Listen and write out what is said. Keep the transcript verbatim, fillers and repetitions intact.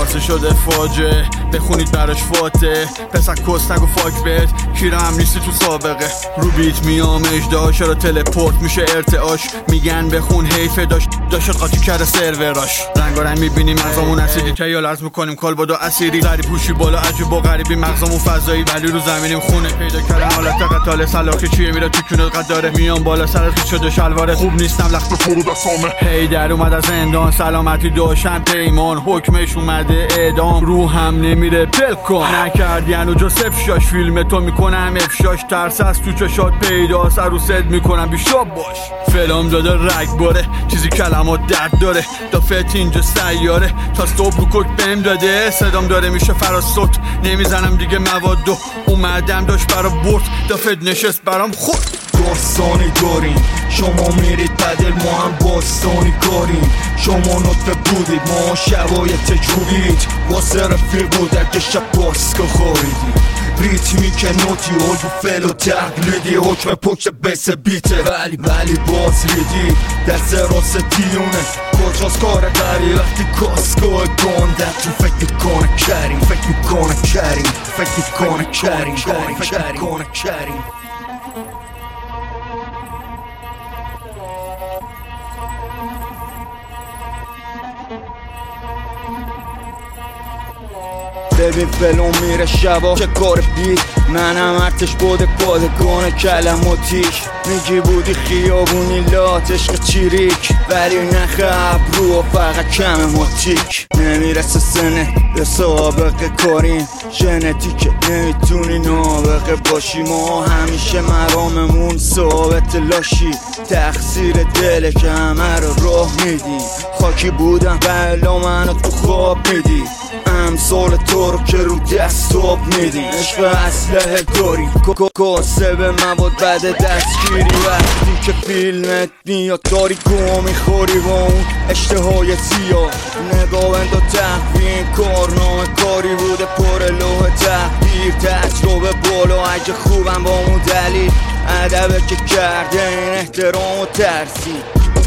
واسه شده فاجعه بخونید براش فاته پسک کست نگو فاک بهت کیره هم نیستی تو سابقه رو بیت میام اجدا چرا تلپورت میشه ارتعاش میگن بخون حیفه داشت داشت قاطی کرده سروراش رنگارنگ میبینیم مغزامون اسیدی تیال عرض میکنیم کالباد و اسیری زری پوشی بالا عجب و غریبی مغزامون فضایی ولی رو زمینیم خونه پیدا کردم حالت قتال سلاخی چیه میره تو کونت قد داره میام بالا سرت خیس شده شلوارت خوب نیستم لخت فرود اسامه هی در اومد از زندان سلامتی داشتم پیمان حکمش اومده اعدام رو هم نمیره پل کن نکردی انو جوزف شاش فیلم تو میکنم افشاش ترس از تو چشات پیداست عروست میکنم بیشاب باش فلم داده رگ باره چیزی کلمات درد داره دافت اینجا سیاره تا صبح رو کک بهم داده صدام داره میشه فراسوت نمیزنم دیگه موادو اومدم داشت برا برد دافت نشست برام خود داستانی داریم شما میرید بدل ما هم باستانی کاریم شما نطفه بودید ما شبایت تجربید واسه رفیق بود اگه شب باسکا خواهیدید ریتمی که نوتی و فل و تقلیدی حکم پشت بس بیته ولی ولی باز ریدی دست راست دیونه کجاست کار داری وقتی کاسکو گنده تو فکر میکنه کریم فکر میکنه کریم فکر میکنه کریم فکر میکنه کریم ببین فلون میره شبا چه کار بی منم ارتش بوده پادگان کلماتیش میگی بودی خیابونی لات عشق چیریک ولی نخ ابرو و فقط کم ماتیک نمیرسه سنه به سابقه کاریم ژنتیکه نمیتونی نابغه باشی ما همیشه مراممون ثابت لاشی تقصیر دل که همه رو راه میدی خاکی بودم بلا منو تو خواب میدی امثال تو رو که رو دستاب میدیم عشق اسلحه داریم کاسه به مواد بعد دستگیری وقتی که فیلمت میاد داری گوه میخوری با اون اشتهای زیاد نگاه بند و تقویم کارنامه کاری بوده پر لوح تحقیر تجربه بالا اگه خوبم با اون دلیل ادبه که کرده این احترام و ترسیم